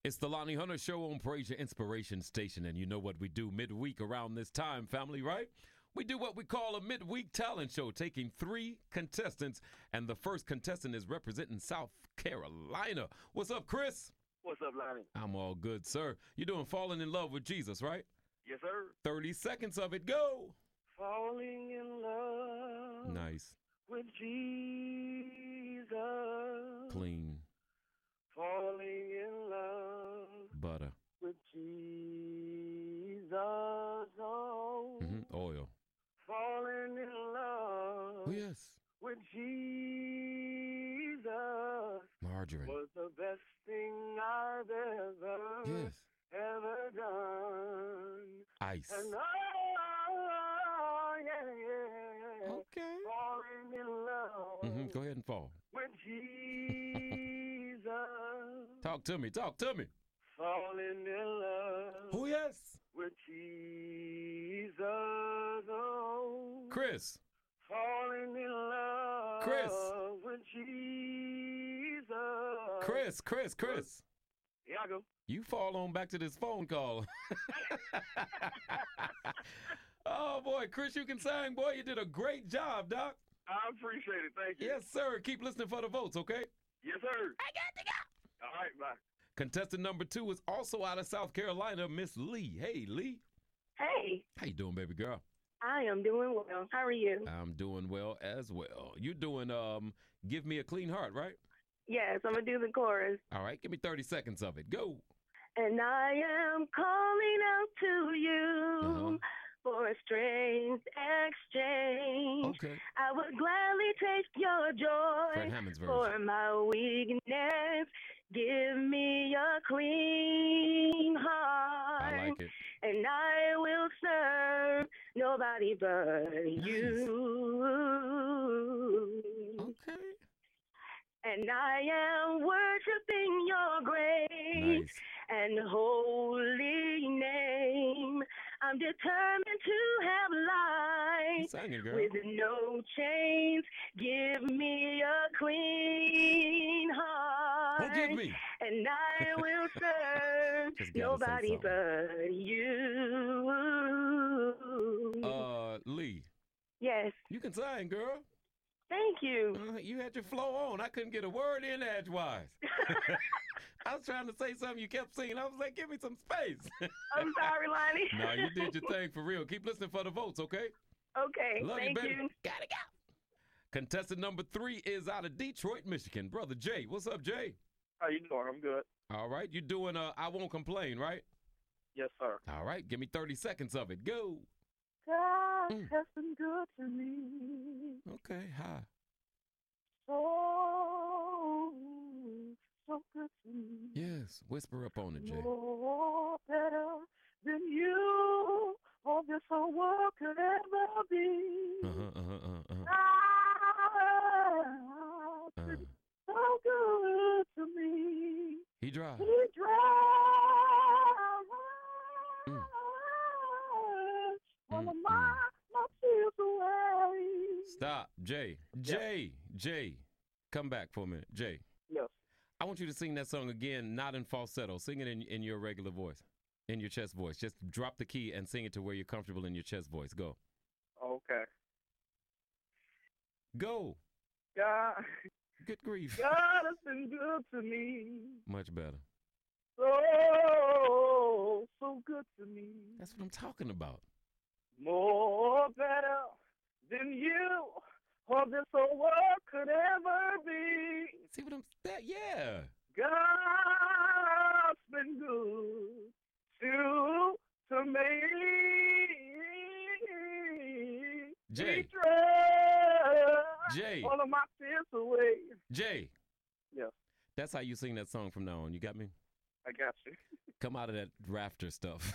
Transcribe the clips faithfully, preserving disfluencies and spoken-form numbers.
It's the Lonnie Hunter Show on Praise Your Inspiration Station, and you know what we do midweek around this time, family, right? We do what we call a midweek talent show, taking three contestants, and the first contestant is representing South Carolina. What's up, Chris? What's up, Lonnie? I'm all good, sir. You're doing Falling in Love with Jesus, right? Yes, sir. thirty seconds of it, go. Falling in love Nice. with Jesus. Clean. Falling in love Butter. with Jesus. Oh. Mm-hmm. Oil. Falling in love Oh, yes. with Jesus Margarine. was the best thing I've ever, Yes. ever done. Ice. And oh, yeah, yeah, yeah. Okay. Falling in love Mm-hmm. Go ahead and fall. with Jesus. Talk to me. Talk to me. Falling in love Oh, yes. with Jesus. Oh. Chris. Falling in love Chris. with Jesus. Chris. Chris. Chris. Here I go. You fall on back to this phone call. Oh, boy. Chris, you can sing. Boy, you did a great job, Doc. I appreciate it. Thank you. Yes, sir. Keep listening for the votes, okay? Yes, sir. I got to go. All right, bye. Contestant number two is also out of South Carolina, Miss Lee. Hey, Lee. Hey, How you doing, baby girl? I am doing well. How are you? I'm doing well as well. You doing um Give Me a Clean Heart, right? Yes, I'm going to do the chorus. All right, give me thirty seconds of it. Go. And I am calling out to you Uh-huh. for a strange exchange. Okay. I would gladly take your Fred joy Hammond's version. for my weakness. Give me a clean heart. I like it. And I will serve nobody but you. Okay. And I am worshiping your great Nice. and holy name. I'm determined to have You life singing, girl. with no chains. Give me a clean heart. Oh, give me. And I will serve Just gotta say nobody something. but you. Uh, Lee, Yes, you can sing, girl. thank you. Uh, you had your flow on. I couldn't get a word in edgewise. I was trying to say something. You kept singing. I was like, give me some space. I'm sorry, Lonnie. No, you did your thing for real. Keep listening for the votes, okay? Okay, Love thank you, baby. you. Gotta go. Contestant number three is out of Detroit, Michigan. Brother Jay. What's up, Jay? How you doing? I'm good. All right. You doing uh I Won't Complain, right? Yes, sir. All right. Give me thirty seconds of it. Go. God Mm. has been good to me. Okay. Hi. So, so good to me. Yes. Whisper up on it, Jay. More better than you or this whole world could ever be. Uh-huh, uh-huh, uh-huh, uh-huh. Ah, Uh, so good to me. he drive. He drives Mm. all of Mm, my, my tears away. Stop. Jay. Jay. Jay. Come back for a minute. Jay. Yes. I want you to sing that song again, not in falsetto. Sing it in, in your regular voice, in your chest voice. Just drop the key and sing it to where you're comfortable in your chest voice. Go. Okay. Go. God, Good grief. God has been good to me. Much better. So, so good to me. That's what I'm talking about. More better than you or this whole world could ever be. See what I'm that yeah. God's been good to, to me. Jay. He drives Jay. all of my fears away. Jay. Yes. That's how you sing that song from now on. You got me? I got you. Come out of that rafter stuff.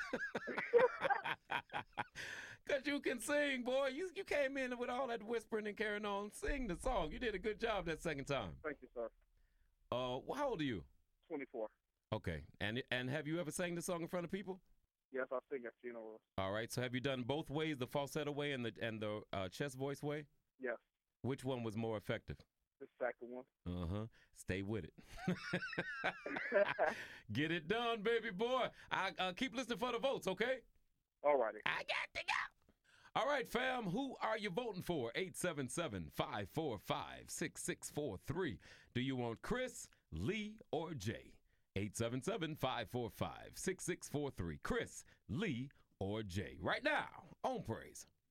Because you can sing, boy. You you came in with all that whispering and carrying on. Sing the song. You did a good job that second time. Thank you, sir. Uh, how old are you? twenty-four. Okay. And and have you ever sang the song in front of people? Yes, I sing at funerals. All right. So have you done both ways, the falsetto way and the and the uh, chest voice way? Yes. Which one was more effective? the second one. Uh-huh. Stay with it. Get it done, baby boy. I uh, keep listening for the votes, okay? All righty. I got to go. All right, fam, who are you voting for? eight seven seven, five four five, six six four three. Do you want Chris, Lee, or Jay? eight seven seven, five four five, six six four three. Chris, Lee, or Jay. Right now on Praise.